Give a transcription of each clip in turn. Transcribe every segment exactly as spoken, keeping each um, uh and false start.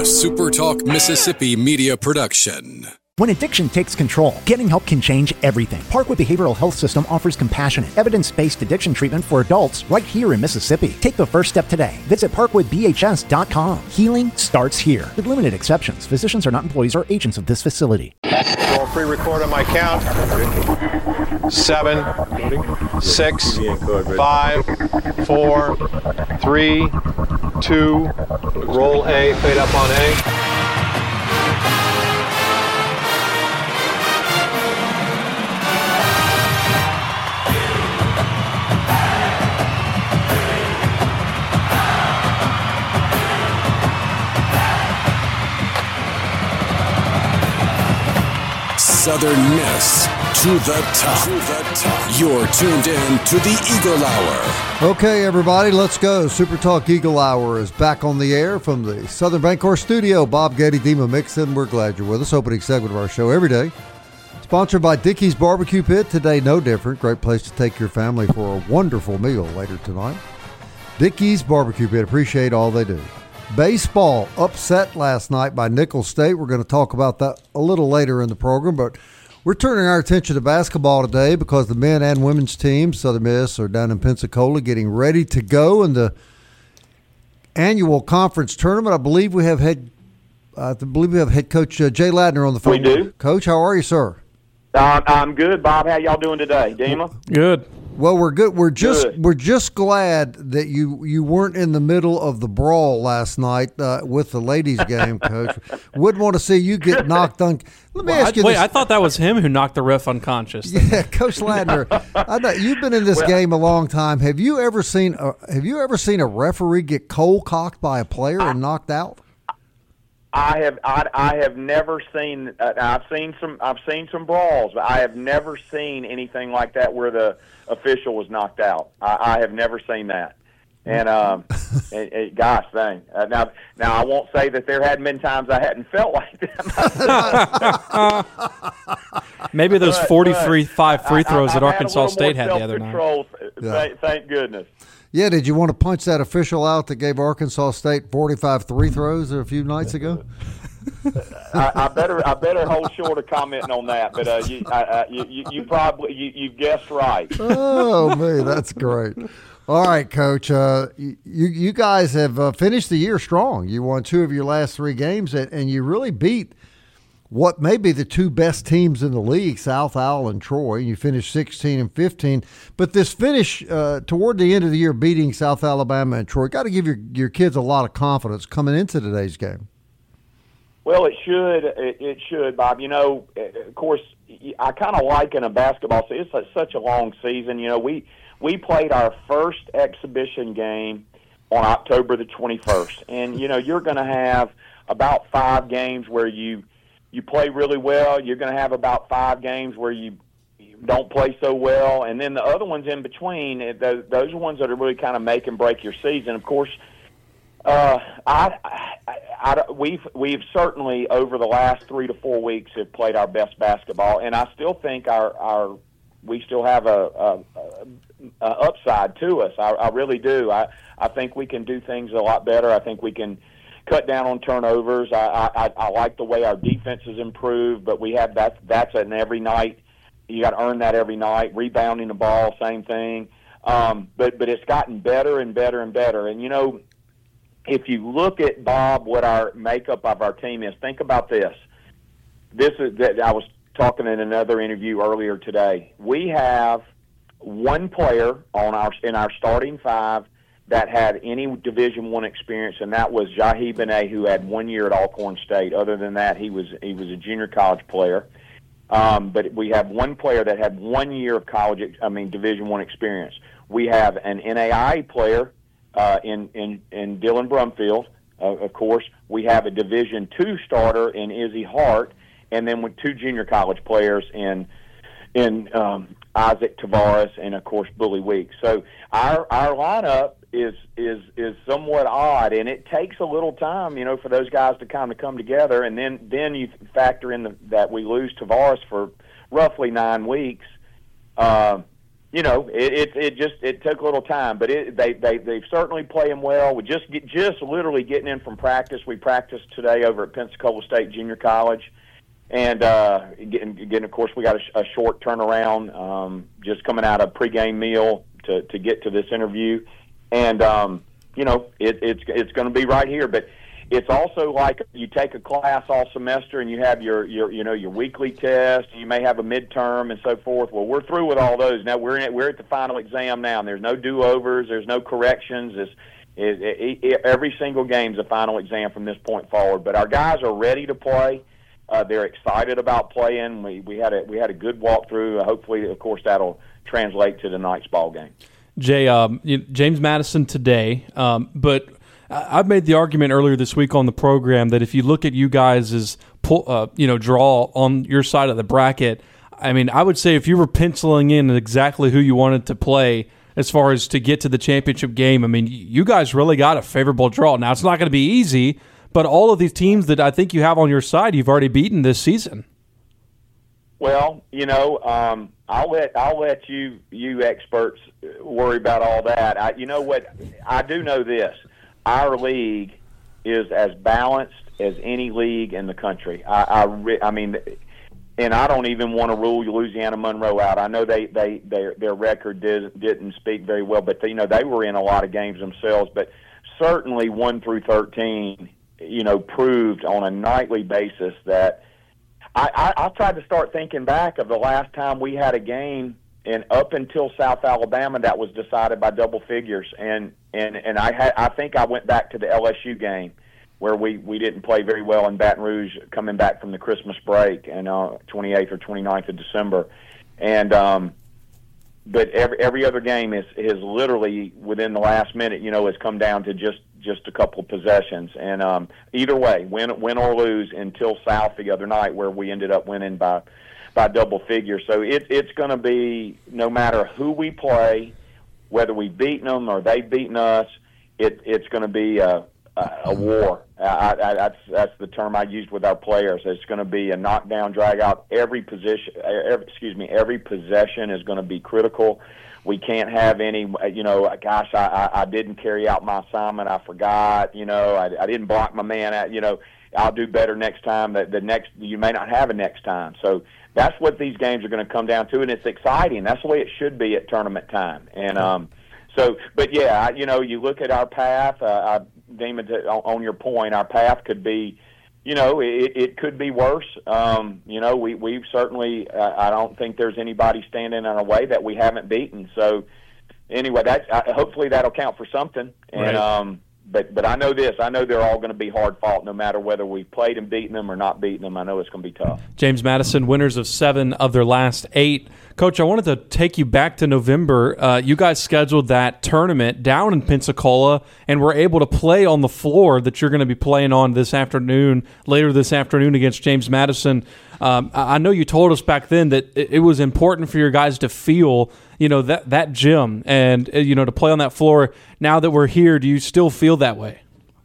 A Super Talk Mississippi media production. When addiction takes control, getting help can change everything. Parkwood Behavioral Health System offers compassionate, evidence-based addiction treatment for adults right here in Mississippi. Take the first step today. Visit parkwood b h s dot com. Healing starts here. With limited exceptions, physicians are not employees or agents of this facility. Roll pre-record on my count. Seven, six, five, four, three, two. Roll A, fade up on A. Southern Miss to the top. To the top. You're tuned in to the Eagle Hour. Okay, everybody, let's go. Super Talk Eagle Hour is back on the air from the Southern Bancorp studio. Bob Getty, Dima Mixon, we're glad you're with us. Opening segment of our show every day. Sponsored by Dickey's Barbecue Pit. Today, no different. Great place to take your family for a wonderful meal later tonight. Dickey's Barbecue Pit. Appreciate all they do. Baseball upset last night by Nicholls State. We're going to talk about that a little later in the program, but we're turning our attention to basketball today because the men and women's teams, Southern Miss, are down in Pensacola getting ready to go in the annual conference tournament. I believe we have head, I believe we have head coach uh, Jay Ladner on the phone. We do. Coach, how are you, sir? Uh, I'm good, Bob. How y'all doing today, Dima? Good. Well, we're good. We're just Good. we're just glad that you, you weren't in the middle of the brawl last night uh, with the ladies' game, Coach. Wouldn't want to see you get knocked on. Let me Well, ask I, you wait, this. I thought that was him who knocked the ref unconscious. Yeah, Coach Ladner, I know you've been in this Well, game a long time. Have you ever seen a, Have you ever seen a referee get cold cocked by a player and knocked out? I have I, I have never seen uh, I've seen some I've seen some brawls, but I have never seen anything like that where the official was knocked out. I, I have never seen that. And um, it, it, gosh dang! Uh, now, now I won't say that there hadn't been times I hadn't felt like that. Maybe those But- forty-three five free I- throws I, that I've Arkansas had a State little had the other night. self-control, Yeah. Thank, thank goodness. Yeah, did you want to punch that official out that gave Arkansas State forty-five three throws a few nights ago? I, I better I better hold short of commenting on that, but uh, you, I, I, you you probably you, you guessed right. Oh, man, that's great. All right, Coach. Uh, you you guys have uh, finished the year strong. You won two of your last three games, and, and you really beat what may be the two best teams in the league, South Al and Troy. You finished sixteen and fifteen. But this finish uh, toward the end of the year, beating South Alabama and Troy, got to give your, your kids a lot of confidence coming into today's game. Well, it should. It, it should, Bob. You know, of course, I kind of liken a basketball season. It's such a long season. You know, we we played our first exhibition game on October the twenty-first, and you know, you're going to have about five games where you you play really well. You're going to have about five games where you don't play so well, and then the other ones in between. Those, those are ones that are really kind of make and break your season. Of course. Uh, I, I, I, we've we've certainly over the last three to four weeks have played our best basketball, and I still think our our we still have a, a, a, a upside to us. I, I really do. I, I think we can do things a lot better. I think we can cut down on turnovers. I, I, I like the way our defense has improved, but we have that that's an every night. You got to earn that every night. Rebounding the ball, same thing. Um, but but it's gotten better and better and better, and you know. If you look at, Bob, what our makeup of our team is, think about this. This is that I was talking in another interview earlier today. We have one player on our in our starting five that had any Division One experience, and that was Jahi Benet, who had one year at Alcorn State. Other than that, he was he was a junior college player. Um, but we have one player that had one year of college, I mean Division One experience. We have an N A I A player. Uh, in, in, in Dylan Brumfield, uh, of course. We have a Division two starter in Izzy Hart, and then with two junior college players in in um, Isaac Tavares and, of course, Bully Weeks. So our our lineup is is is somewhat odd, and it takes a little time, you know, for those guys to kind of come together. And then, then you factor in the, that we lose Tavares for roughly nine weeks. Uh, you know, it, it it just it took a little time, but it, they they they certainly play him well. We just get, just literally getting in from practice. We practiced today over at Pensacola State Junior College, and uh, getting, getting of course we got a, a short turnaround, um, just coming out of pregame meal to to get to this interview, and um, you know it, it's it's going to be right here, but. It's also like you take a class all semester and you have your, your you know your weekly test. You may have a midterm and so forth. Well, we're through with all those now. We're in, we're at the final exam now, and there's no do-overs. There's no corrections. It's, it, it, it, every single game's a final exam from this point forward. But our guys are ready to play. Uh, they're excited about playing. We we had a we had a good walkthrough. Uh, hopefully, of course, that'll translate to tonight's ball game. Jay, um, James Madison today, um, but. I've made the argument earlier this week on the program that if you look at you guys' pull, uh, you know, draw on your side of the bracket, I mean, I would say if you were penciling in exactly who you wanted to play as far as to get to the championship game, I mean, you guys really got a favorable draw. Now, it's not going to be easy, but all of these teams that I think you have on your side, you've already beaten this season. Well, you know, um, I'll let I'll let you you experts worry about all that. I, you know what? I do know this. Our league is as balanced as any league in the country. I, I, re, I mean, and I don't even want to rule Louisiana Monroe out. I know they, they their their record did, didn't speak very well, but they, you know they were in a lot of games themselves. But certainly one through thirteen, you know, proved on a nightly basis that. I, I, I tried to start thinking back of the last time we had a game. And up until South Alabama, that was decided by double figures. And and, and I had I think I went back to the L S U game where we, we didn't play very well in Baton Rouge coming back from the Christmas break and uh, twenty-eighth or twenty-ninth of December. And um, but every every other game is is literally within the last minute. You know, has come down to just, just a couple of possessions. And um, either way, win win or lose until South the other night where we ended up winning by. by double figures. So it, it's going to be, no matter who we play, whether we've beaten them or they've beaten us, it, it's going to be a, a, a war. I, I, that's, that's the term I used with our players. It's going to be a knockdown, drag out. Every position, every, excuse me, every possession is going to be critical. We can't have any, you know, gosh, I, I, I didn't carry out my assignment. I forgot, you know, I, I didn't block my man out, you know, I'll do better next time. The, the next, you may not have a next time. So, that's what these games are going to come down to, and it's exciting. That's the way it should be at tournament time. And um, so, but yeah, you know, you look at our path. Uh, I, Damon, on your point, our path could be, you know, it, it could be worse. Um, you know, we we've certainly. Uh, I don't think there's anybody standing in our way that we haven't beaten. So, anyway, that uh, hopefully that'll count for something. And right. um, But but I know this. I know they're all going to be hard fought no matter whether we played and beaten them or not beaten them. I know it's going to be tough. James Madison, winners of seven of their last eight. Coach, I wanted to take you back to November. Uh, you guys scheduled that tournament down in Pensacola and were able to play on the floor that you're going to be playing on this afternoon, later this afternoon against James Madison. Um, I know you told us back then that it was important for your guys to feel, you know, that, that gym and, you know, to play on that floor. Now that we're here, do you still feel that way?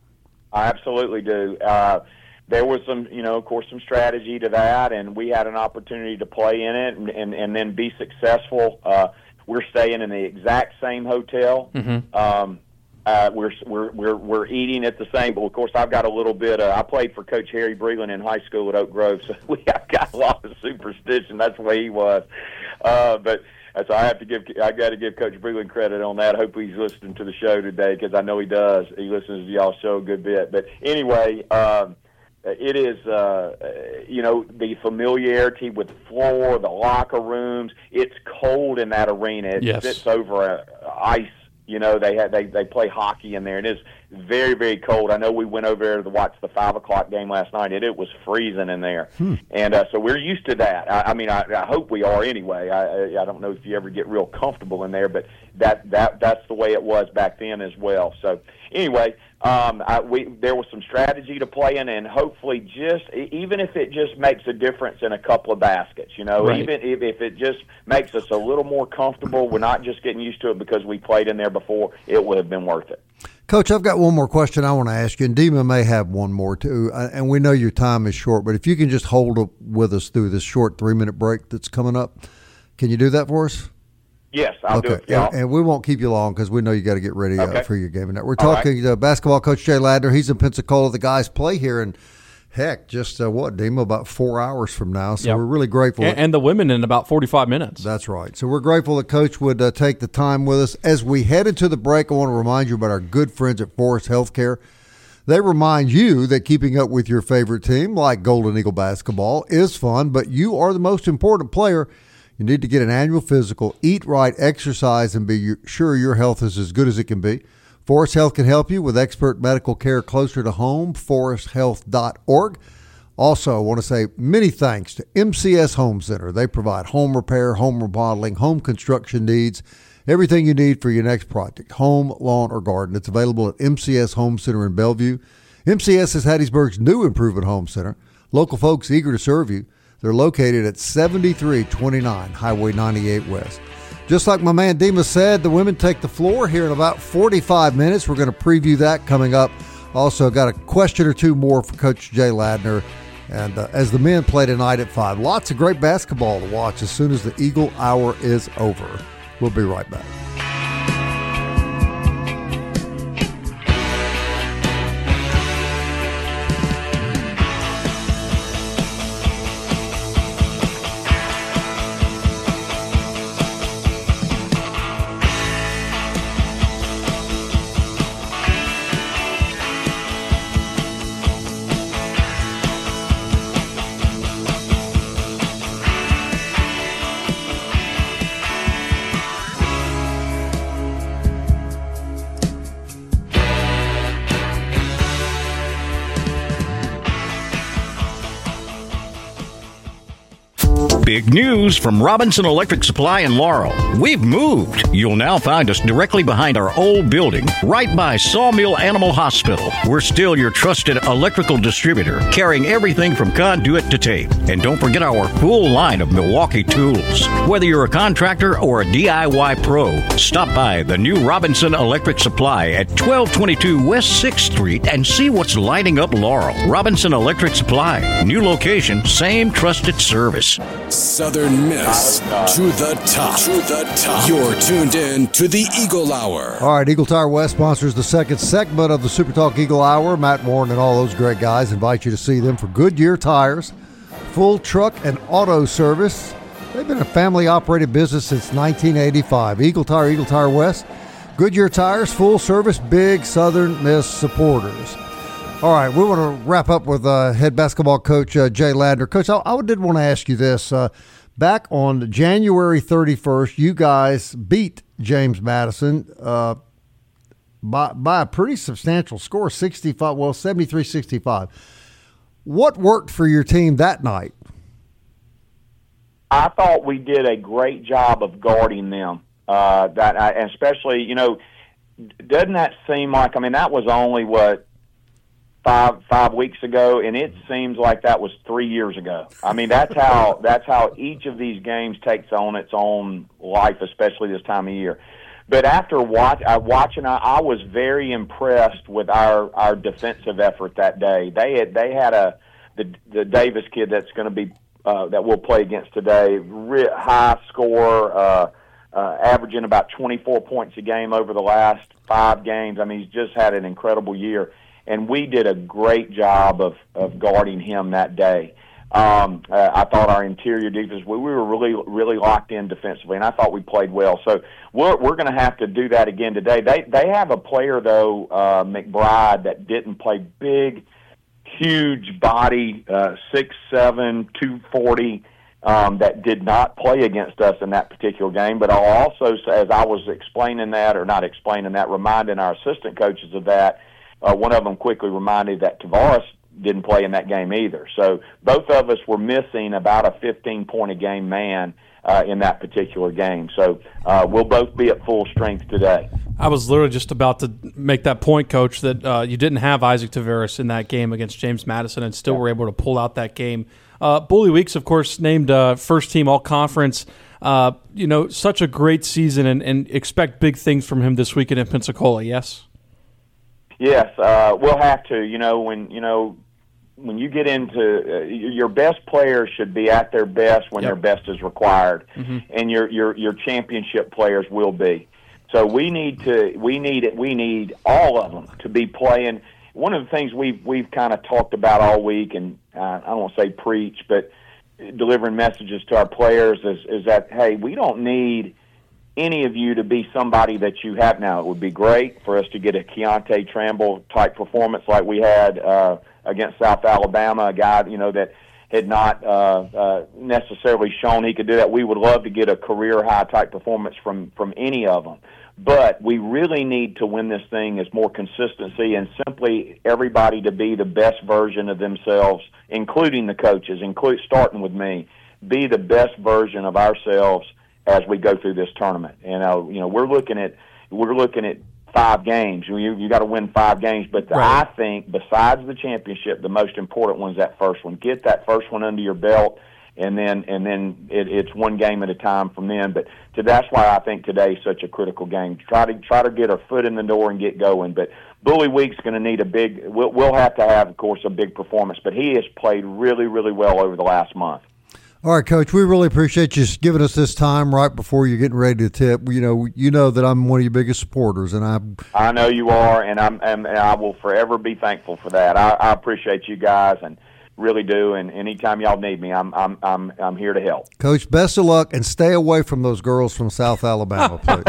I absolutely do. Uh, there was some, you know, of course, some strategy to that, and we had an opportunity to play in it and, and, and then be successful. Uh, we're staying in the exact same hotel. Mm-hmm. Um, uh, we're, we're we're we're eating at the same. But of course, I've got a little bit. Uh, I played for Coach Harry Breland in high school at Oak Grove, so we have got a lot of superstition. That's the way he was. Uh, but so I have to give. I got to give Coach Breland credit on that. I hope he's listening to the show today because I know he does. He listens to y'all's show a good bit. But anyway. Um, It is, uh, you know, the familiarity with the floor, the locker rooms. It's cold in that arena. It yes. sits over a, ice. You know, they have they they play hockey in there. It is very very cold. I know we went over there to watch the five o'clock game last night. It it was freezing in there, hmm. and uh, so we're used to that. I, I mean, I, I hope we are anyway. I I don't know if you ever get real comfortable in there, but that that that's the way it was back then as well. So anyway. Um, I, we there was some strategy to play in, and hopefully, just even if it just makes a difference in a couple of baskets, you know, right. even if, if it just makes us a little more comfortable, we're not just getting used to it because we played in there before. It would have been worth it. Coach, I've got one more question I want to ask you, and Dima may have one more too. And we know your time is short, but if you can just hold up with us through this short three-minute break that's coming up, can you do that for us? Yes, I'll okay. do it for y'all. And, and we won't keep you long because we know you got to get ready uh, Okay. for your game tonight. We're All talking to basketball coach Jay Ladner. He's in Pensacola. The guys play here in, heck, just uh, what, Demo, about four hours from now. So Yep. we're really grateful. And, and the women in about forty-five minutes. That's right. So we're grateful that Coach would uh, take the time with us. As we head into the break, I want to remind you about our good friends at Forest Healthcare. They remind you that keeping up with your favorite team, like Golden Eagle basketball, is fun, but you are the most important player. You need to get an annual physical, eat right, exercise, and be sure your health is as good as it can be. Forest Health can help you with expert medical care closer to home, forest health dot org. Also, I want to say many thanks to M C S Home Center. They provide home repair, home remodeling, home construction needs, everything you need for your next project, home, lawn, or garden. It's available at M C S Home Center in Bellevue. M C S is Hattiesburg's new improvement home center. Local folks eager to serve you. They're located at seventy-three twenty-nine Highway ninety-eight West. Just like my man Dima said, the women take the floor here in about forty-five minutes. We're going to preview that coming up. Also got a question or two more for Coach Jay Ladner. And uh, as the men play tonight at five, lots of great basketball to watch as soon as the Eagle Hour is over. We'll be right back. Big news from Robinson Electric Supply in Laurel. We've moved. You'll now find us directly behind our old building, right by Sawmill Animal Hospital. We're still your trusted electrical distributor, carrying everything from conduit to tape. And don't forget our full line of Milwaukee tools. Whether you're a contractor or a D I Y pro, stop by the new Robinson Electric Supply at twelve twenty-two West sixth Street and see what's lighting up Laurel. Robinson Electric Supply. New location, same trusted service. Southern Miss to the top. To the top. You're tuned in to the Eagle Hour. All right, Eagle Tire West sponsors the second segment of the Super Talk Eagle Hour. Matt Warren and all those great guys invite you to see them for Goodyear Tires, full truck and auto service. They've been a family-operated business since nineteen eighty-five. Eagle Tire, Eagle Tire West, Goodyear Tires, full service, big Southern Miss supporters. All right, we want to wrap up with uh, head basketball coach uh, Jay Ladner. Coach, I, I did want to ask you this. Uh, back on January thirty-first, you guys beat James Madison uh, by, by a pretty substantial score, sixty-five, well, seventy-three sixty-five. What worked for your team that night? I thought we did a great job of guarding them. Uh, that, I, especially, you know, doesn't that seem like? I mean, that was only what five five weeks ago, and it seems like that was three years ago. I mean, that's how that's how each of these games takes on its own life, especially this time of year. But after watch, uh, watching, I, I was very impressed with our, our defensive effort that day. They had they had a the the Davis kid that's going to be uh, that we'll play against today, re- high score, uh, uh, averaging about twenty-four points a game over the last five games. I mean, he's just had an incredible year. And we did a great job of, of guarding him that day. Um, uh, I thought our interior defense, we, we were really, really locked in defensively, and I thought we played well. So we're, we're going to have to do that again today. They they have a player, though, uh, McBride, that didn't play big, huge body, uh, six seven, two forty, um, that did not play against us in that particular game. But I'll also, as I was explaining that, or not explaining that, reminding our assistant coaches of that, Uh, one of them quickly reminded that Tavares didn't play in that game either. So both of us were missing about a fifteen-point-a-game man uh, in that particular game. So uh, we'll both be at full strength today. I was literally just about to make that point, Coach, that uh, you didn't have Isaac Tavares in that game against James Madison and still yeah. were able to pull out that game. Uh, Bully Weeks, of course, named uh, first-team all-conference. Uh, you know, such a great season, and, and expect big things from him this weekend in Pensacola, yes? Yes, uh, we'll have to. You know, when you know when you get into uh, your best players should be at their best when Yep. their best is required, Mm-hmm. and your your your championship players will be. So we need to we need it we need all of them to be playing. One of the things we've we've kind of talked about all week, and uh, I don't want to say preach, but delivering messages to our players is is that hey, we don't need any of you to be somebody that you have now. It would be great for us to get a Keontae Tramble type performance like we had uh, against South Alabama, a guy you know that had not uh, uh, necessarily shown he could do that. We would love to get a career high type performance from from any of them. But we really need to win this thing as more consistency and simply everybody to be the best version of themselves, including the coaches, include starting with me, be the best version of ourselves as we go through this tournament. And uh, you know, we're looking at we're looking at five games. You you got to win five games, but Right. I think besides the championship, the most important one's that first one. Get that first one under your belt. And then, and then it, it's one game at a time from then. But to, that's why I think today is such a critical game. Try to try to get our foot in the door and get going. But Bully Week's going to need a big. We'll, we'll have to have, of course, a big performance. But he has played really, really well over the last month. All right, Coach, we really appreciate you giving us this time right before you're getting ready to tip. You know, you know that I'm one of your biggest supporters, and I. I know you are, and I'm, and I will forever be thankful for that. I, I appreciate you guys, and really do. And anytime y'all need me, I'm, I'm, I'm, I'm here to help. Coach, best of luck, and stay away from those girls from South Alabama, please.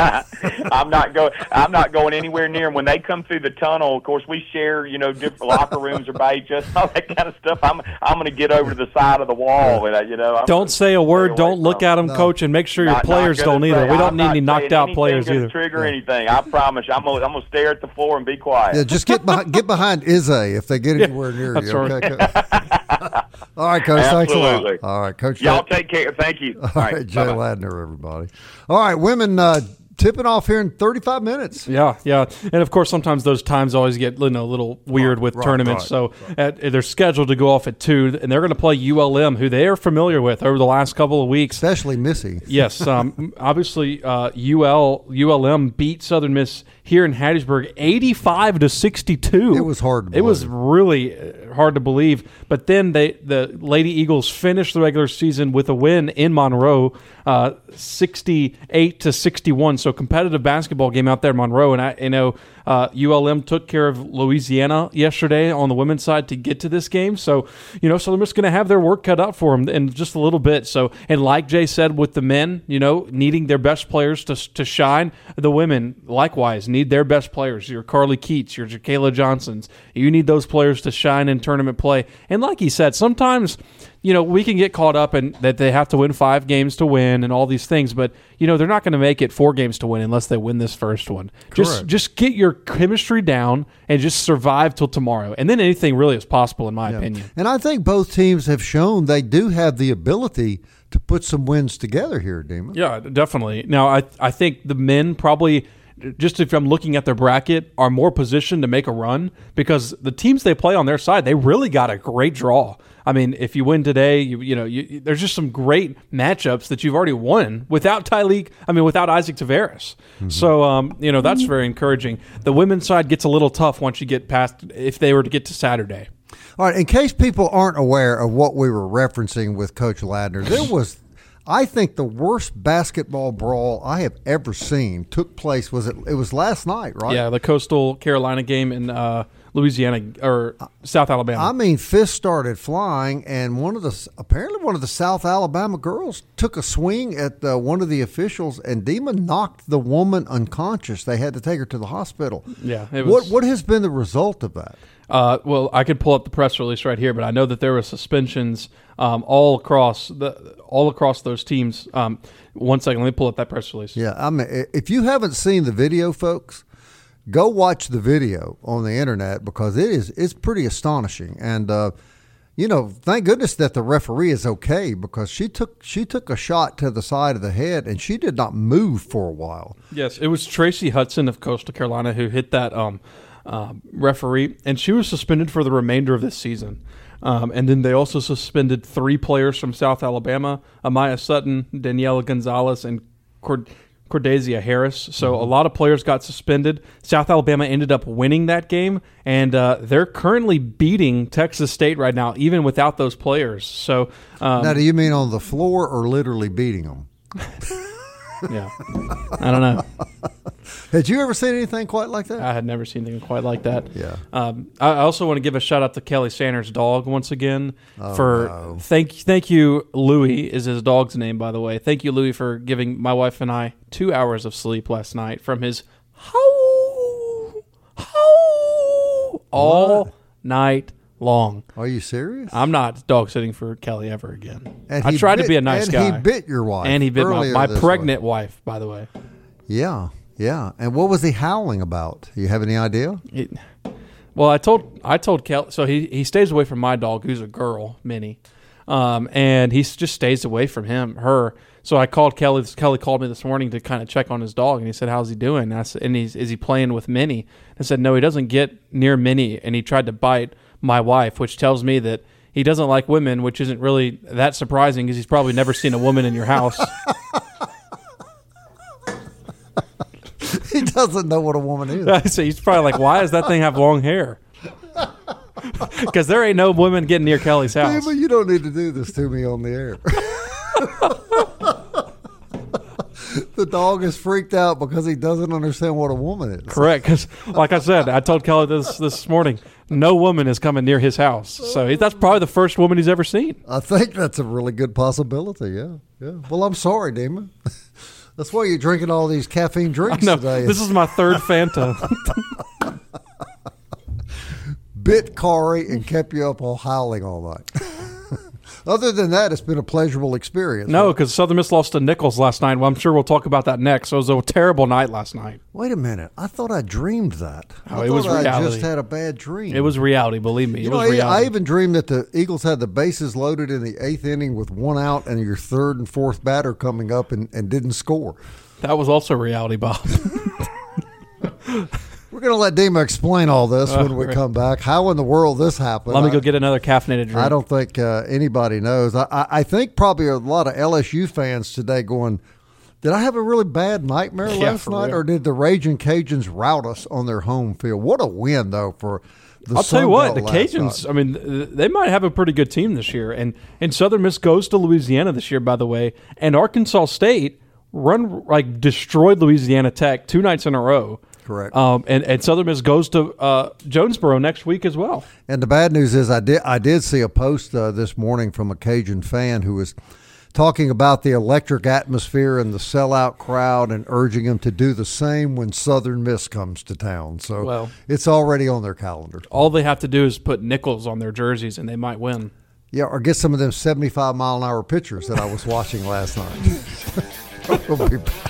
I'm not going. I'm not going anywhere near them. When they come through the tunnel, of course, we share, you know, different locker rooms are by each other, all that kind of stuff. I'm, I'm going to get over to the side of the wall, and uh, you know. I'm Don't say a word. Don't look from. at them, No. Coach, and make sure your Not- players not gonna don't either. say- We don't I'm need not any knocked saying out anything players gonna either. Trigger anything? I promise. I'm gonna, I'm gonna stare at the floor and be quiet. Yeah, just get behind, get behind Izzy if they get anywhere near that's you. right. Okay, Coach? All right, Coach. Thanks a Absolutely. lot. All right, Coach. Y'all take care. Thank you. All right, Jay bye-bye. Ladner, everybody. All right, women uh, tipping off here in thirty-five minutes. Yeah, yeah, and of course sometimes those times always get you know a little weird with right, tournaments. right, so At, they're scheduled to go off at two, and they're going to play U L M, who they are familiar with over the last couple of weeks. Especially Missy. Yes, um, obviously uh, U L U L M beat Southern Miss here in Hattiesburg, eighty-five to sixty-two. It was hard to It was believe. really uh, hard to believe. But then they the Lady Eagles finished the regular season with a win in Monroe, uh, sixty-eight to sixty-one. So competitive basketball game out there in Monroe, and I you know uh, U L M took care of Louisiana yesterday on the women's side to get to this game. So you know Southern Miss is going to have their work cut out for them in just a little bit. So and like Jay said, with the men, you know, needing their best players to to shine, the women likewise need their best players. Your Carly Keats, your Jacayla Johnsons. You need those players to shine in tournament play. And like he said, sometimes, you know, we can get caught up in that they have to win five games to win and all these things, but you know, they're not going to make it four games to win unless they win this first one. Just Correct. just get your chemistry down and just survive till tomorrow. And then anything really is possible in my opinion. And I think both teams have shown they do have the ability to put some wins together here, Demon. Yeah, definitely. Now, I I think the men probably, just if I'm looking at their bracket, are more positioned to make a run because the teams they play on their side, they really got a great draw. I mean, if you win today, you you know, you, there's just some great matchups that you've already won without Tyleek, I mean, without Isaac Taveras. Mm-hmm. So, um, you know, that's very encouraging. The women's side gets a little tough once you get past, if they were to get to Saturday. All right, in case people aren't aware of what we were referencing with Coach Ladner, there was, I think, the worst basketball brawl I have ever seen took place. Was it? It was last night, right? Yeah, the Coastal Carolina game in uh, Louisiana or South Alabama. I mean, fists started flying, and one of the apparently one of the South Alabama girls took a swing at uh, one of the officials, and Demon knocked the woman unconscious. They had to take her to the hospital. Yeah, it what was- what has been the result of that? Uh, well, I could pull up the press release right here, but I know that there were suspensions um, all across the all across those teams. Um, one second, let me pull up that press release. Yeah, I mean, if you haven't seen the video, folks, go watch the video on the internet because it is it's pretty astonishing. And uh, you know, thank goodness that the referee is okay because she took she took a shot to the side of the head and she did not move for a while. Yes, it was Tracy Hudson of Coastal Carolina who hit that um, uh, referee, and she was suspended for the remainder of this season. Um, and then they also suspended three players from South Alabama: Amaya Sutton, Daniela Gonzalez, and Cord- Cordesia Harris. So a lot of players got suspended. South Alabama ended up winning that game, and uh, they're currently beating Texas State right now, even without those players. So um, now, do you mean on the floor or literally beating them? Yeah, I don't know. Had you ever seen anything quite like that? I had never seen anything quite like that. Yeah. Um, I also want to give a shout out to Kelly Sanders' dog once again Oh, for no. thank thank you. Louie is his dog's name, by the way. Thank you, Louie, for giving my wife and I two hours of sleep last night from his how how all What? night long. Are you serious? I'm not dog sitting for Kelly ever again. And I he tried bit- to be a nice and guy. he bit your wife and he bit my, earlier my this pregnant wife, by the way. Yeah, yeah. And what was he howling about? You have any idea? It, well, I told I told Kelly. So he, he stays away from my dog, who's a girl, Minnie, um, and he s- just stays away from him, her. So I called Kelly. Kelly called me this morning to kind of check on his dog, and he said, "How's he doing?" And I said, "And he's is he playing with Minnie?" I said, "No, he doesn't get near Minnie, and he tried to bite my wife, which tells me that he doesn't like women, which isn't really that surprising because he's probably never seen a woman in your house." He doesn't know what a woman is. So he's probably like, "Why does that thing have long hair?" Because there ain't no women getting near Kelly's house. But you don't need to do this to me on the air. The dog is freaked out because he doesn't understand what a woman is. Correct, because like I said, I told Kelly this this morning, no woman is coming near his house. So he, that's probably the first woman he's ever seen. I think that's a really good possibility, yeah. yeah. Well, I'm sorry, Damon. That's why you're drinking all these caffeine drinks No, today. this is my third Fanta. Bit Corey and kept you up all howling all night. Other than that, it's been a pleasurable experience. No, because Southern Miss lost to Nichols last night. Well, I'm sure we'll talk about that next. So it was a terrible night last night. Wait a minute. I thought I dreamed that. Oh, I it thought was I reality. just had a bad dream. It was reality, believe me. It You know, was I, reality. I even dreamed that the Eagles had the bases loaded in the eighth inning with one out and your third and fourth batter coming up and, and didn't score. That was also reality, Bob. We're going to let Dima explain all this Uh, when we right. come back. How in the world this happened? Let me I- go get another caffeinated drink. I don't think uh, anybody knows. I, I, I think probably a lot of L S U fans today going, did I have a really bad nightmare Yeah, last for night, real. or did the Raging Cajuns rout us on their home field? What a win, though, for the I'll tell you Sun what, Belt the last Cajuns, night. I mean, th- they might have a pretty good team this year. And, and Southern Miss goes to Louisiana this year, by the way. And Arkansas State run like destroyed Louisiana Tech two nights in a row. Correct. Um, and, and Southern Miss goes to uh, Jonesboro next week as well. And the bad news is I did I did see a post uh, this morning from a Cajun fan who was talking about the electric atmosphere and the sellout crowd and urging them to do the same when Southern Miss comes to town. So Well- it's already on their calendar. All they have to do is put nickels on their jerseys, and they might win. Yeah, or get some of them seventy-five mile an hour pitchers that I was watching last night. We'll be back.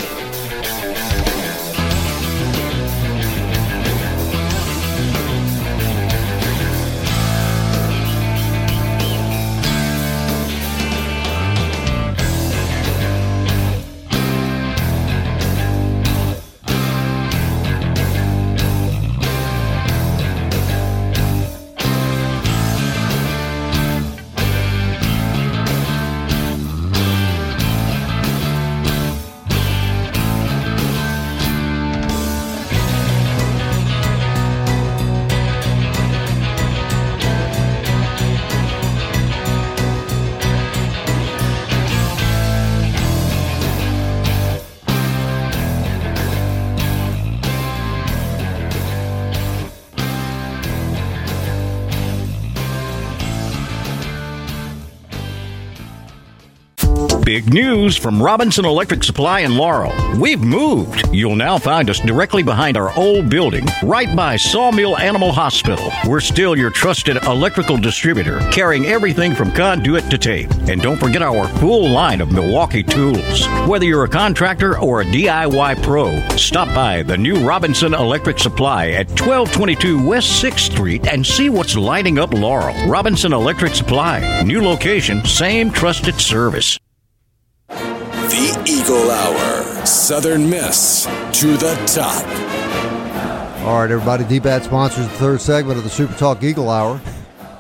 Big news from Robinson Electric Supply in Laurel. We've moved. You'll now find us directly behind our old building, right by Sawmill Animal Hospital. We're still your trusted electrical distributor, carrying everything from conduit to tape. And don't forget our full line of Milwaukee tools. Whether you're a contractor or a D I Y pro, stop by the new Robinson Electric Supply at twelve twenty-two West sixth Street and see what's lighting up Laurel. Robinson Electric Supply. New location, same trusted service. The Eagle Hour. Southern Miss to the top. All right, everybody. D-Bat sponsors the third segment of the Super Talk Eagle Hour.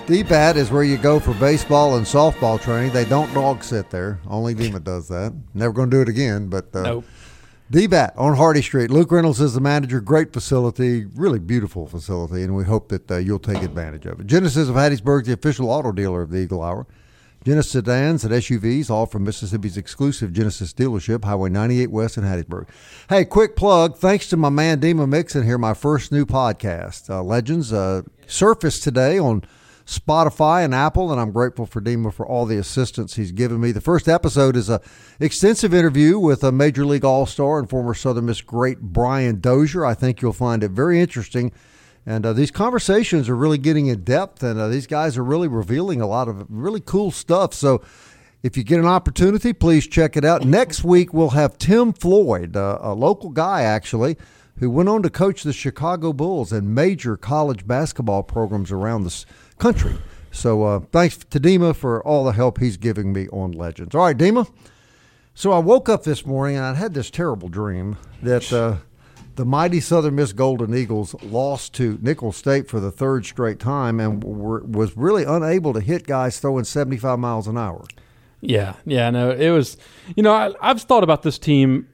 D B A T is where you go for baseball and softball training. They don't dog sit there. Only D M A does that. Never going to do it again. But uh, nope. D B A T on Hardy Street. Luke Reynolds is the manager. Great facility, really beautiful facility, and we hope that uh, you'll take advantage of it. Genesis of Hattiesburg, the official auto dealer of the Eagle Hour. Genesis sedans and S U Vs, all from Mississippi's exclusive Genesis dealership, Highway ninety-eight West in Hattiesburg. Hey, quick plug. Thanks to my man Dima Mixon here, my first new podcast, uh, Legends, uh, surfaced today on Spotify and Apple, and I'm grateful for Dima for all the assistance he's given me. The first episode is a extensive interview with a Major League All-Star and former Southern Miss great Brian Dozier. I think you'll find it very interesting. And uh, these conversations are really getting in depth, and uh, these guys are really revealing a lot of really cool stuff. So if you get an opportunity, please check it out. Next week, we'll have Tim Floyd, uh, a local guy, actually, who went on to coach the Chicago Bulls and major college basketball programs around this country. So uh, thanks to Dima for all the help he's giving me on Legends. All right, Dima. So I woke up this morning, and I had this terrible dream that uh, – the mighty Southern Miss Golden Eagles lost to Nicholls State for the third straight time and were, was really unable to hit guys throwing seventy-five miles an hour. Yeah, yeah, no, it was, you know, I, I've thought about this team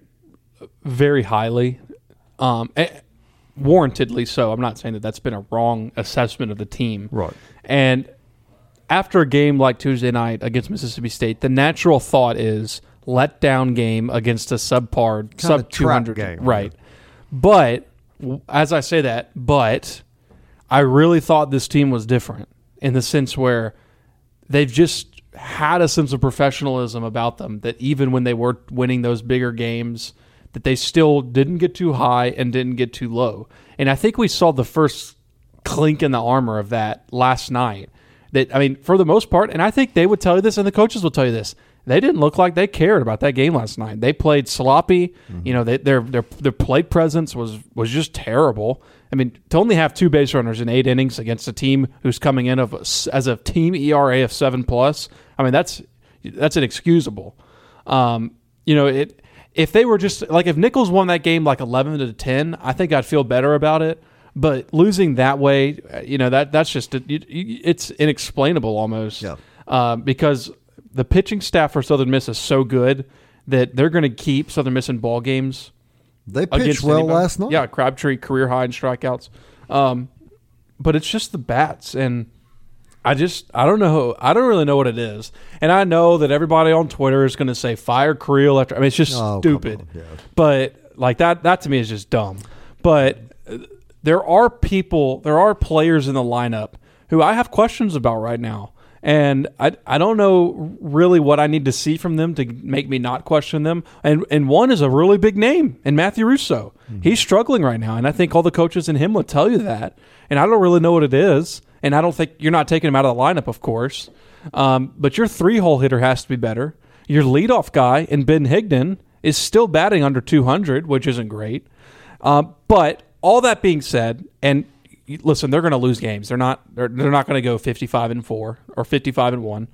very highly, um, warrantedly so. I'm not saying that that's been a wrong assessment of the team. Right. And after a game like Tuesday night against Mississippi State, the natural thought is letdown game against a subpar, sub two hundred game. Right. But, as I say that, but I really thought this team was different in the sense where they've just had a sense of professionalism about them that even when they were winning those bigger games, that they still didn't get too high and didn't get too low. And I think we saw the first clink in the armor of that last night. That, I mean, for the most part, and I think they would tell you this and the coaches will tell you this, they didn't look like they cared about that game last night. They played sloppy. Mm-hmm. You know, they, their their their plate presence was was just terrible. I mean, to only have two base runners in eight innings against a team who's coming in of as a team E R A of seven plus. I mean, that's that's inexcusable. Um, you know, it if they were just like if Nicholls won that game like eleven to ten, I think I'd feel better about it. But losing that way, you know, that that's just it, it's inexplainable almost. Yeah. Uh, because the pitching staff for Southern Miss is so good that they're going to keep Southern Miss in ball games. They pitched well anybody. last night. Yeah, Crabtree career high in strikeouts. Um, but it's just the bats, and I just I don't know. I don't really know what it is, and I know that everybody on Twitter is going to say fire Creel after. I mean, it's just oh, stupid. Yeah. But like that, that to me is just dumb. But there are people, there are players in the lineup who I have questions about right now. And I I don't know really what I need to see from them to make me not question them. And and one is a really big name, in Matthew Russo. Mm-hmm. He's struggling right now, and I think all the coaches in him will tell you that. And I don't really know what it is. And I don't think you're not taking him out of the lineup, of course. Um, but your three-hole hitter has to be better. Your leadoff guy in Ben Higdon is still batting under two hundred, which isn't great. Uh, but all that being said, and listen, they're going to lose games. They're not. They're, they're not going to go fifty-five and four or fifty-five and one.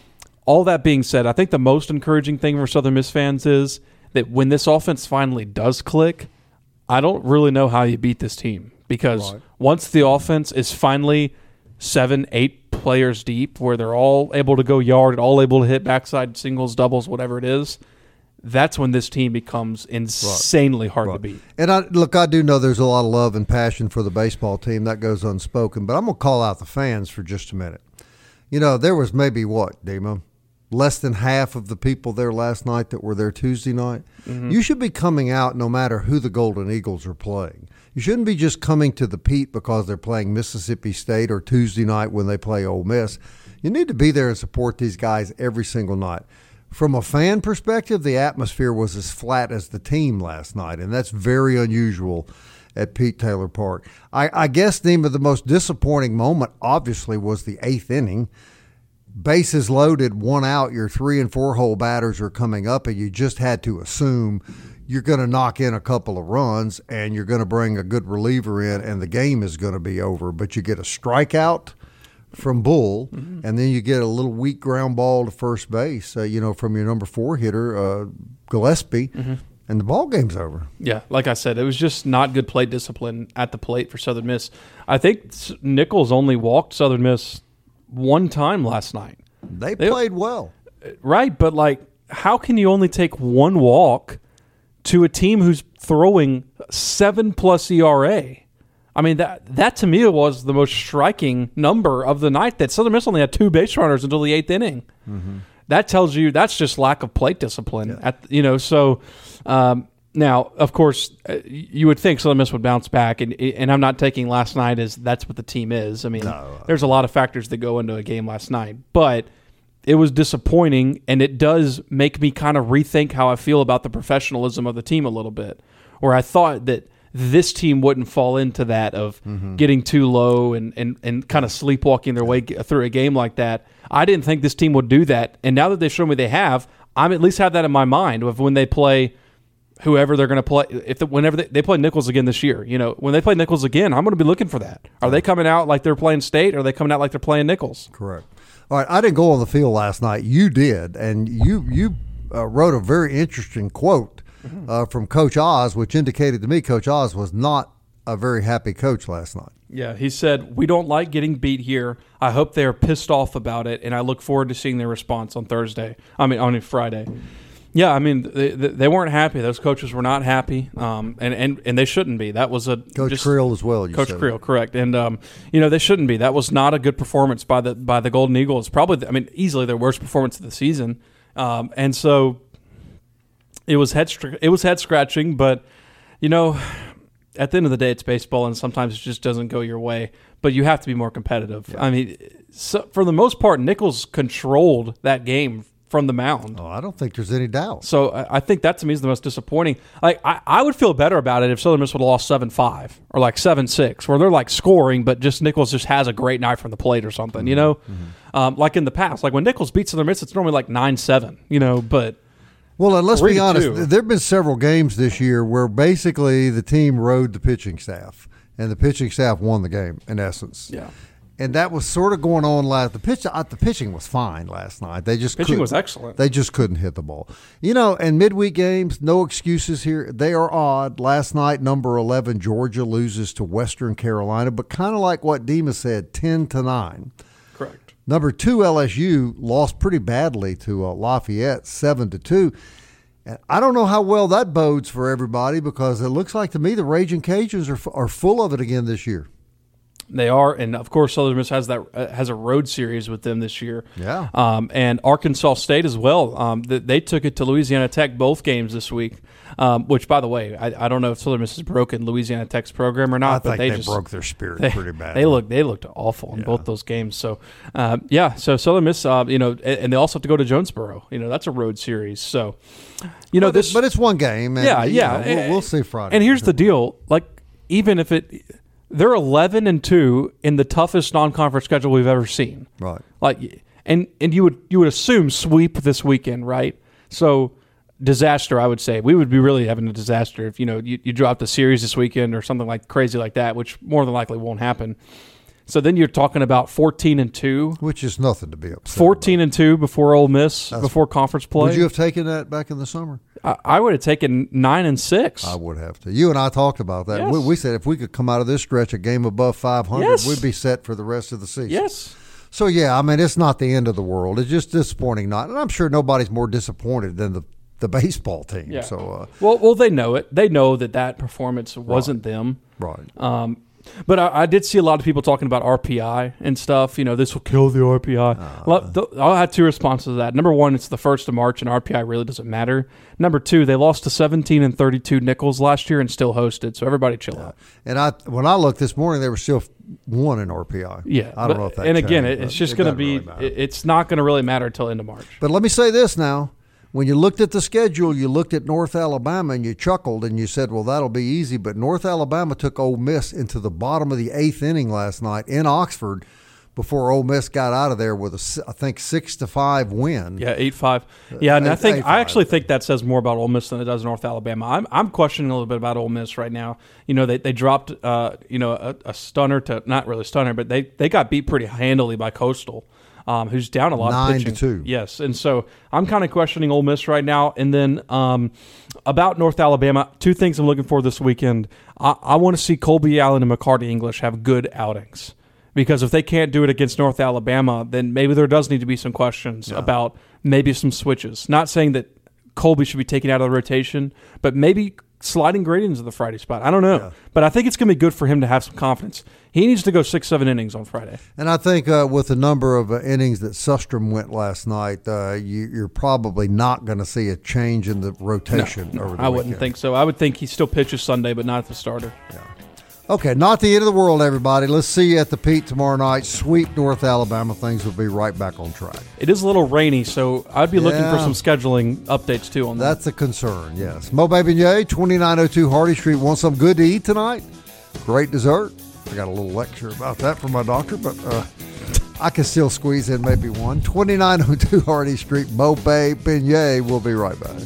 All that being said, I think the most encouraging thing for Southern Miss fans is that when this offense finally does click, I don't really know how you beat this team because right. once the offense is finally seven, eight players deep, where they're all able to go yard, all able to hit backside singles, doubles, whatever it is. That's when this team becomes insanely right. hard right. to beat. And I look, I do know there's a lot of love and passion for the baseball team. That goes unspoken. But I'm going to call out the fans for just a minute. You know, there was maybe, what, Dima? Less than half of the people there last night that were there Tuesday night. Mm-hmm. You should be coming out no matter who the Golden Eagles are playing. You shouldn't be just coming to the Pete because they're playing Mississippi State or Tuesday night when they play Ole Miss. You need to be there and support these guys every single night. From a fan perspective, the atmosphere was as flat as the team last night, and that's very unusual at Pete Taylor Park. I, I guess, Nima, the most disappointing moment, obviously, was the eighth inning. Bases loaded, one out, your three- and four-hole batters are coming up, and you just had to assume you're going to knock in a couple of runs, and you're going to bring a good reliever in, and the game is going to be over. But you get a strikeout from Bull, mm-hmm. and then you get a little weak ground ball to first base, uh, you know, from your number four hitter, uh, Gillespie, mm-hmm. and the ball game's over. Yeah, like I said, it was just not good plate discipline at the plate for Southern Miss. I think Nicholls only walked Southern Miss one time last night. They, They- played well. Right, but like, how can you only take one walk to a team who's throwing seven plus E R A? I mean, that that to me was the most striking number of the night. That Southern Miss only had two base runners until the eighth inning. Mm-hmm. That tells you that's just lack of plate discipline. Yeah. At you know, so um, now of course uh, you would think Southern Miss would bounce back, and and I'm not taking last night as that's what the team is. I mean, No. there's a lot of factors that go into a game last night, but it was disappointing, and it does make me kind of rethink how I feel about the professionalism of the team a little bit, where I thought that this team wouldn't fall into that of Mm-hmm. getting too low and, and, and kind of sleepwalking their way g- through a game like that. I didn't think this team would do that, and now that they've shown me they have, I'm at least have that in my mind of when they play whoever they're going to play. If the, whenever they, they play Nichols again this year, you know, when they play Nichols again, I'm going to be looking for that. Are they coming out like they're playing State, or are they coming out like they're playing Nichols? Correct. All right, I didn't go on the field last night. You did, and you you uh, wrote a very interesting quote uh, from Coach Oz, which indicated to me Coach Oz was not a very happy coach last night. Yeah, he said, "We don't like getting beat here. I hope they are pissed off about it, and I look forward to seeing their response on Thursday. I mean, on Friday." Yeah, I mean, they, they weren't happy. Those coaches were not happy, um, and, and, and they shouldn't be. That was a Coach just, Creel as well. You Coach said. Creel, correct, and um, you know they shouldn't be. That was not a good performance by the by the Golden Eagles. Probably, the, I mean, easily their worst performance of the season, um, and so it was head it was head scratching. But you know, at the end of the day, it's baseball, and sometimes it just doesn't go your way. But you have to be more competitive. Yeah. I mean, so for the most part, Nichols controlled that game from the mound. Oh, I don't think there's any doubt. So I think that to me is the most disappointing. Like I, I would feel better about it if Southern Miss would have lost seven five or like seven six, where they're like scoring, but just Nichols just has a great night from the plate or something, you know? Mm-hmm. Um, like in the past. Like when Nichols beats Southern Miss, it's normally like nine seven, you know, but Well, and let's three be to honest, two. there have been several games this year where basically the team rode the pitching staff, and the pitching staff won the game, in essence. Yeah. And that was sort of going on last. The pitch, uh, the pitching was fine last night. They just pitching couldn't- was excellent. They just couldn't hit the ball. You know, and midweek games, no excuses here. They are odd. Last night, number eleven Georgia loses to Western Carolina, but kind of like what Dima said, ten to nine. correct. Number two L S U lost pretty badly to uh, Lafayette, seven to two. And I don't know how well that bodes for everybody, because it looks like to me the Raging Cajuns are f- are full of it again this year. They are, and of course, Southern Miss has that uh, has a road series with them this year. Yeah. um, and Arkansas State as well. Um, th- they took it to Louisiana Tech both games this week. Um, which, by the way, I, I don't know if Southern Miss has broken Louisiana Tech's program or not. I but think they, they, just, broke their spirit they, pretty bad. They looked they looked awful in both those games. So, uh, yeah. So Southern Miss, uh, you know, and, and they also have to go to Jonesboro. You know, that's a road series. So, you know, but, this, but it's one game. And, yeah, you yeah. know, we'll, we'll see Friday. And here's the deal: like, even if it, they're eleven and two in the toughest non-conference schedule we've ever seen. Right. Like, and and you would you would assume sweep this weekend, right? So disaster, I would say. We would be really having a disaster if you know you, you dropped the series this weekend or something like crazy like that, which more than likely won't happen. So then you're talking about fourteen and two, Which is nothing to be upset fourteen about. and two before Ole Miss, before conference play. Would you have taken that back in the summer? I, I would have taken nine and six. I would have to. You and I talked about that. Yes. We, we said if we could come out of this stretch a game above five hundred, Yes. we'd be set for the rest of the season. Yes. So, yeah, I mean, it's not the end of the world. It's just disappointing. Not, and I'm sure nobody's more disappointed than the, the baseball team. Yeah. So, uh, well, well, they know it. They know that that performance wasn't them. right. Um, but I, I did see a lot of people talking about R P I and stuff. You know, this will kill the R P I. Uh, Well, th- I'll have two responses to that. Number one, it's the first of March, and R P I really doesn't matter. Number two, they lost to seventeen and thirty-two Nichols last year and still hosted. So everybody chill out. And I, when I looked this morning, they were still one in R P I. Yeah, I don't but- know if that And again, changed, it, it's but just it going to doesn't be. really matter. it- it's not going to really matter until end of March. But let me say this now. When you looked at the schedule, you looked at North Alabama and you chuckled and you said, well, that'll be easy. But North Alabama took Ole Miss into the bottom of the eighth inning last night in Oxford before Ole Miss got out of there with a, I think, six to five win. Yeah, eight five. Yeah, and I eight- think eight I actually five. think that says more about Ole Miss than it does North Alabama. I'm I'm questioning a little bit about Ole Miss right now. You know, they they dropped uh you know a, a stunner to not really stunner, but they they got beat pretty handily by Coastal, um, who's down a lot Nine of to pitching. two. Yes, and so I'm kind of questioning Ole Miss right now. And then um, about North Alabama, two things I'm looking for this weekend. I, I want to see Colby Allen and McCarty English have good outings. Because if they can't do it against North Alabama, then maybe there does need to be some questions Yeah. about maybe some switches. Not saying that Colby should be taken out of the rotation, but maybe sliding Grady into the Friday spot. I don't know. Yeah. But I think it's going to be good for him to have some confidence. He needs to go six, seven innings on Friday. And I think uh, with the number of uh, innings that Sustrom went last night, uh, you, you're probably not going to see a change in the rotation No, over the I wouldn't weekend. think so. I would think he still pitches Sunday, but not at the starter. Okay, not the end of the world, everybody. Let's see you at the Pete tomorrow night. Sweep North Alabama. Things will be right back on track. It is a little rainy, so I'd be looking for Yeah. some scheduling updates too on that. That's a concern, yes. Mo Beignet, twenty-nine oh two Hardy Street. Want something good to eat tonight? Great dessert. I got a little lecture about that from my doctor, but uh, I can still squeeze in maybe one. twenty-nine oh two Hardy Street, Mo Beignet. We'll be right back.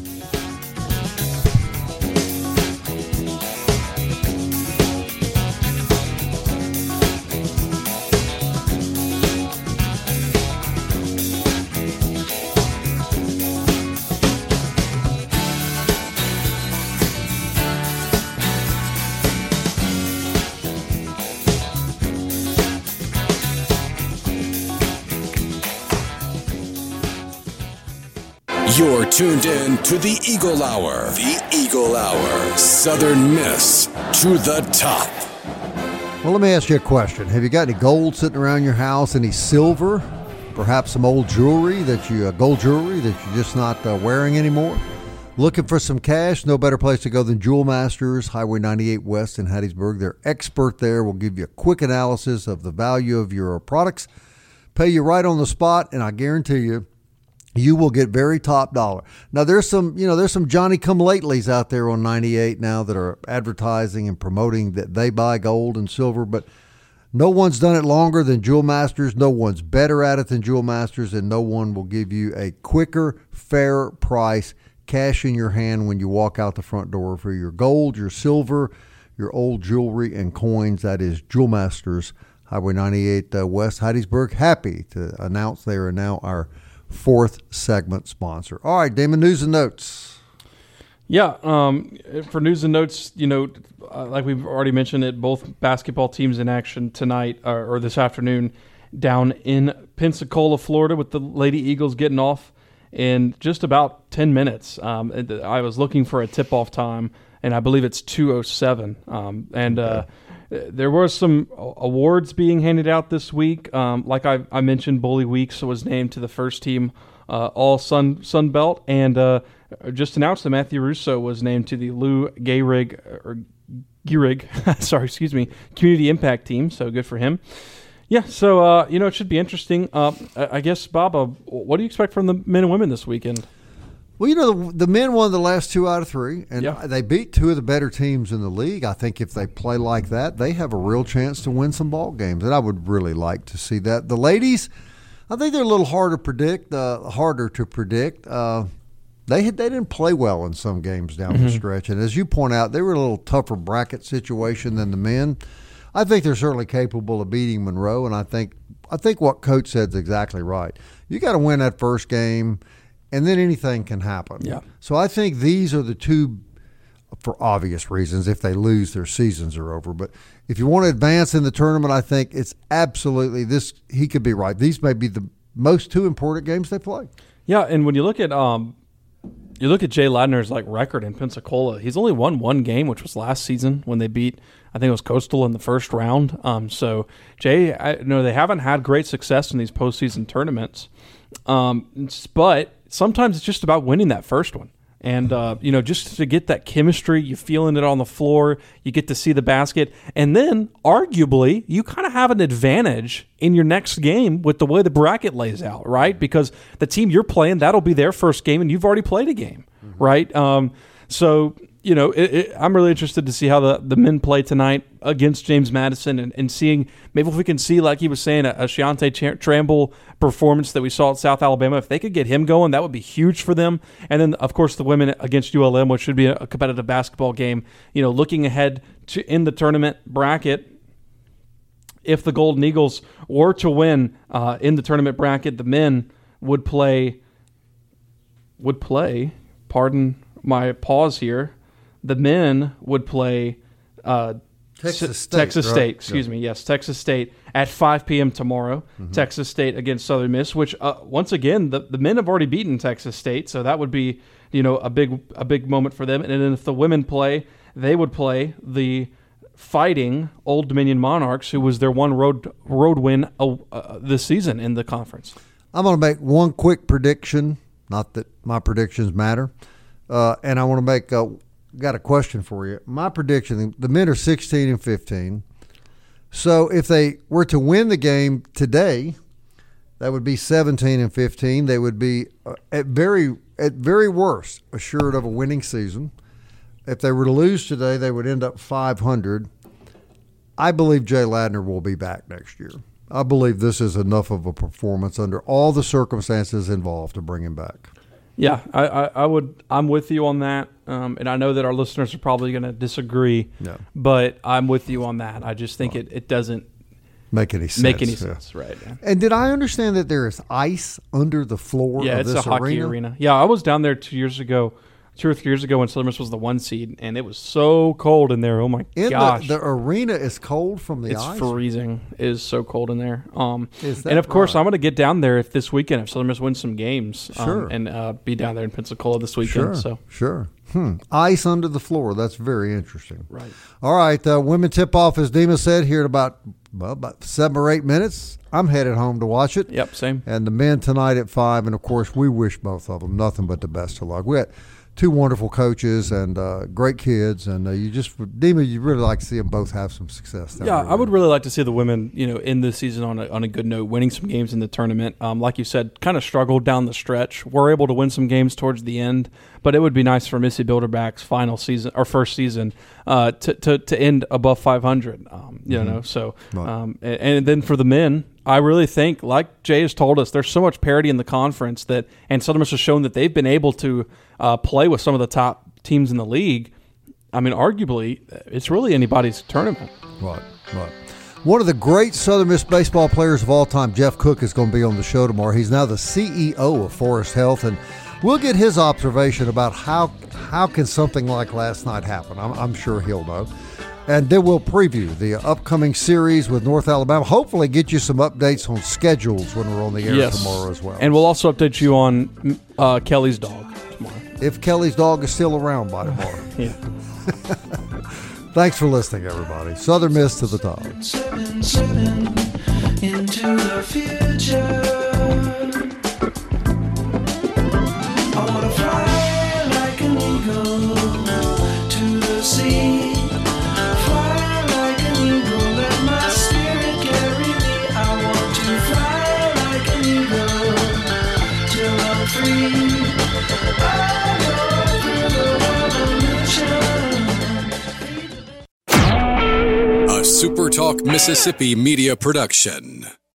You're tuned in to the Eagle Hour. The Eagle Hour. Southern Miss to the top. Well, let me ask you a question. Have you got any gold sitting around your house? Any silver? Perhaps some old jewelry that you, uh, gold jewelry that you're just not uh, wearing anymore? Looking for some cash? No better place to go than Jewel Masters, Highway ninety-eight West in Hattiesburg. Their expert there will give you a quick analysis of the value of your products, pay you right on the spot, and I guarantee you, you will get very top dollar. Now there's some, you know, there's some Johnny come latelys out there on ninety-eight now that are advertising and promoting that they buy gold and silver, but no one's done it longer than Jewel Masters. No one's better at it than Jewel Masters, and no one will give you a quicker, fairer price, cash in your hand when you walk out the front door for your gold, your silver, your old jewelry and coins. That is Jewel Masters, Highway ninety-eight uh, West, Hattiesburg. Happy to announce they are now our fourth segment sponsor. All right, Damon, news and notes. Yeah, um, for news and notes, you know, uh, like we've already mentioned it, both basketball teams in action tonight or, or this afternoon down in Pensacola, Florida, with the Lady Eagles getting off in just about ten minutes. Um, I was looking for a tip-off time, and I believe it's two oh seven. Um, and uh, there were some awards being handed out this week. Um, like I, I mentioned, Bully Weeks was named to the first team uh, All Sun Sun Belt, and uh, just announced that Matthew Russo was named to the Lou Gehrig, or Gehrig, sorry, excuse me, Community Impact Team. So good for him. Yeah, so uh, you know, it should be interesting. Uh, I guess, Bob, uh, what do you expect from the men and women this weekend? Well, you know, the, the men won the last two out of three, and Yeah. they beat two of the better teams in the league. I think if they play like that, they have a real chance to win some ball games, and I would really like to see that. The ladies, I think they're a little harder to predict. Uh, harder to predict. Uh, they had, they didn't play well in some games down Mm-hmm. the stretch, and as you point out, they were in a little tougher bracket situation than the men. I think they're certainly capable of beating Monroe, and I think I think what Coach said is exactly right. You got to win that first game, and then anything can happen. Yeah. So I think these are the two, for obvious reasons. If they lose, their seasons are over. But if you want to advance in the tournament, I think it's absolutely this. He could be right. These may be the most two important games they play. Yeah, and when you look at um, you look at Jay Ladner's like record in Pensacola, he's only won one game, which was last season when they beat, I think it was Coastal in the first round. Um, so Jay, I know they haven't had great success in these postseason tournaments, um, but sometimes it's just about winning that first one. And, uh, you know, just to get that chemistry, you feeling it on the floor, you get to see the basket. And then, arguably, you kind of have an advantage in your next game with the way the bracket lays out, right? Because the team you're playing, that'll be their first game, and you've already played a game, mm-hmm. right? Um, so, you know, it, it, I'm really interested to see how the, the men play tonight against James Madison and, and seeing maybe if we can see, like he was saying, a, a Shiante Ch- Tramble performance that we saw at South Alabama. If they could get him going, that would be huge for them. And then, of course, the women against U L M, which should be a competitive basketball game. You know, looking ahead to in the tournament bracket, if the Golden Eagles were to win uh, in the tournament bracket, the men would play, would play, pardon my pause here, the men would play uh, Texas State. Texas right? State, excuse yeah. me. Yes, Texas State at five p.m. tomorrow. Mm-hmm. Texas State against Southern Miss, which uh, once again the, the men have already beaten Texas State, so that would be you know a big a big moment for them. And then if the women play, they would play the Fighting Old Dominion Monarchs, who was their one road road win uh, uh, this season in the conference. I'm going to make one quick prediction. Not that my predictions matter, uh, and I want to make. Uh, got a question for you. My prediction: the men are sixteen and fifteen. So if they were to win the game today, that would be seventeen and fifteen. They would be uh, at very at very worst assured of a winning season. If they were to lose today, they would end up five hundred. I believe Jay Ladner will be back next year. I believe this is enough of a performance under all the circumstances involved to bring him back. Yeah, I, I, I would. I'm with you on that, um, and I know that our listeners are probably going to disagree. Yeah. But I'm with you on that. I just think it, it doesn't make any sense. Make any yeah. sense, right? Yeah. And did I understand that there is ice under the floor? Yeah, of it's this a hockey arena? arena. Yeah, I was down there two years ago. Two or three years ago when Southern Miss was the one seed, and it was so cold in there. Oh, my in gosh. The, the arena is cold from the it's ice? It's freezing. It is so cold in there. Um, is that and, of course, right? I'm going to get down there if this weekend, if Southern Miss wins some games, sure. um, and uh, be down there in Pensacola this weekend. Sure, so. sure. Hmm. Ice under the floor. That's very interesting. Right. All right. Uh, women tip-off, as Dima said, here in about, well, about seven or eight minutes. I'm headed home to watch it. Yep, same. And the men tonight at five. And, of course, we wish both of them nothing but the best of luck. We had two wonderful coaches and uh, great kids, and uh, you just, Dima, you really like to see them both have some success. Yeah, I would really like to see the women, you know, in this season on a, on a good note, winning some games in the tournament. Um, like you said, kind of struggled down the stretch. We're able to win some games towards the end, but it would be nice for Missy Bilderback's final season or first season uh, to, to to end above five hundred. Um, you mm-hmm. know, so um, and, and then for the men, I really think, like Jay has told us, there's so much parity in the conference that, and Southern Miss has shown that they've been able to uh, play with some of the top teams in the league. I mean, arguably, it's really anybody's tournament. Right, right. One of the great Southern Miss baseball players of all time, Jeff Cook, is going to be on the show tomorrow. He's now the C E O of Forest Health, and we'll get his observation about how how can something like last night happen. I'm, I'm sure he'll know. And then we'll preview the upcoming series with North Alabama. Hopefully get you some updates on schedules when we're on the air yes. tomorrow as well. And we'll also update you on uh, Kelly's dog tomorrow. If Kelly's dog is still around by tomorrow. yeah. Thanks for listening, everybody. Southern Miss to the top. Seven, seven, into the future. I want to fly like an eagle to the sea. Fly like an eagle, let my spirit carry me. I want to fly like an eagle till I'm free. I go through the revolution. A SuperTalk Mississippi media production.